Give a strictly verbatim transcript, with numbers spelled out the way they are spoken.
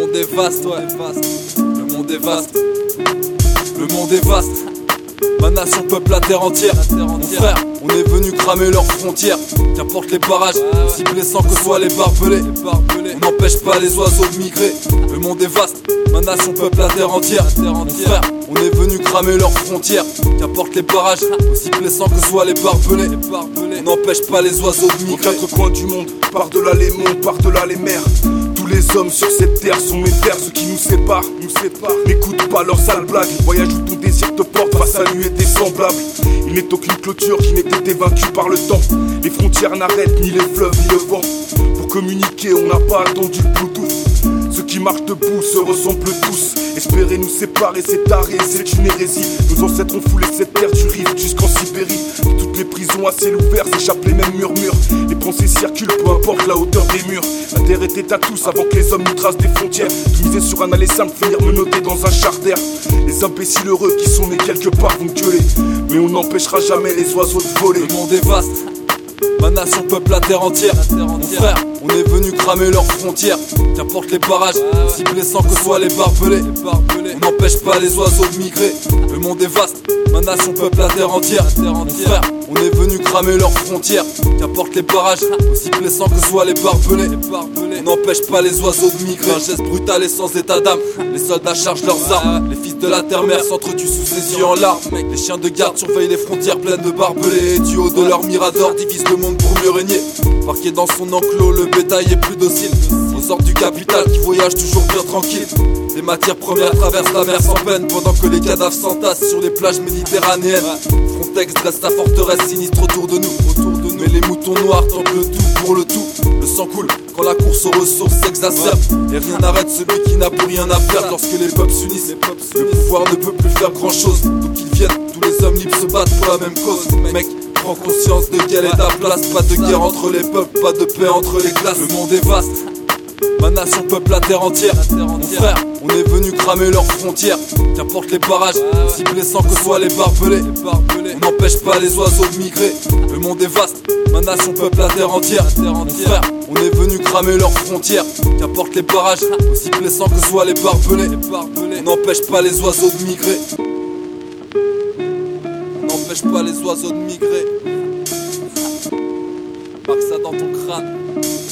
monde est vaste, ouais, le monde est vaste. Le monde est vaste. Ma nation peuple la terre entière. Mon frère, on est venu cramer leurs frontières. Qu'importe les parages, si blessants que soient les barbelés, on n'empêche pas les oiseaux de migrer. Le monde est vaste, ma nation peuple la terre entière. Mon frère, on est venu cramer leurs frontières. Qu'importe les parages, aussi blessants que soient les barbelés, on n'empêche pas les oiseaux de migrer. Aux quatre coins du monde, par-delà les monts, par-delà les mers, tous les hommes sur cette terre sont mes frères. Ceux qui nous séparent, nous séparent. N'écoute pas leurs sales blagues. Voyage où ton désir te porte face à nuée semblables. Il n'est aucune clôture qui n'ait été vaincue par le temps. Les frontières n'arrêtent ni les fleuves ni le vent. Pour communiquer, on n'a pas attendu le Bluetooth. Ceux qui marchent debout se ressemblent tous. Espérer nous séparer, c'est arrêt, c'est une hérésie. Nos ancêtres ont foulé cette terre du Rif jusqu'en Sibérie. De toutes les prisons à ciel ouvert s'échappent les mêmes murmures. Les pensées circulent, peu importe la hauteur des murs. La terre était à tous avant que les hommes nous tracent des frontières. Tout miser sur un aller simple, finir menotté dans un charter. Les imbéciles heureux qui sont nés quelque part vont gueuler, mais on n'empêchera jamais les oiseaux de voler. Le monde est vaste, ma nation peuple la terre entière. Mon frère, on est venu cramer leurs frontières. Qu'importe les parages, si blessants que soient les barbelés, on n'empêche pas les oiseaux de migrer. Le monde est vaste, ma nation peuple la terre entière. Mon frère, on est venu cramer leurs frontières. Qu'importe les parages, aussi blessants que soient les barbelés, on n'empêche pas les oiseaux de migrer. Un geste brutal et sans état d'âme, les soldats chargent leurs armes. Les fils de la terre-mère s'entretuent sous ses yeux en larmes. Les chiens de garde surveillent les frontières pleines de barbelés. Et du haut de leur mirador divisent le monde pour mieux régner. Parqué dans son enclos, le bétail est plus docile aux ordres du capital qui voyage toujours bien tranquille. Les matières premières traversent la mer sans peine, pendant que les cadavres s'entassent sur les plages méditerranéennes. Frontex dresse sa forteresse sinistre autour de nous, autour de nous. Mais les moutons noirs tentent le tout pour le tout. Le sang coule quand la course aux ressources s'exacerbe. Et rien n'arrête celui qui n'a plus rien à faire. Lorsque les peuples s'unissent, le pouvoir ne peut plus faire grand chose. Donc ils viennent, tous les hommes libres se battent pour la même cause. Mec, prends conscience de quelle est ta place. Pas de guerre entre les peuples, pas de paix entre les classes. Le monde est vaste, ma nation peuple la terre entière. Mon frère, on est venu cramer leurs frontières. Qu'importe les parages, si blessants que soient les barbelés, on n'empêche pas les oiseaux de migrer. Le monde est vaste, ma nation peuple la terre entière. Mon frère, on est venu cramer leurs frontières. Qu'importe les parages, aussi blessants que soient les barbelés, on n'empêche pas les oiseaux de migrer. On n'empêche pas les oiseaux de migrer. Marque ça dans ton crâne.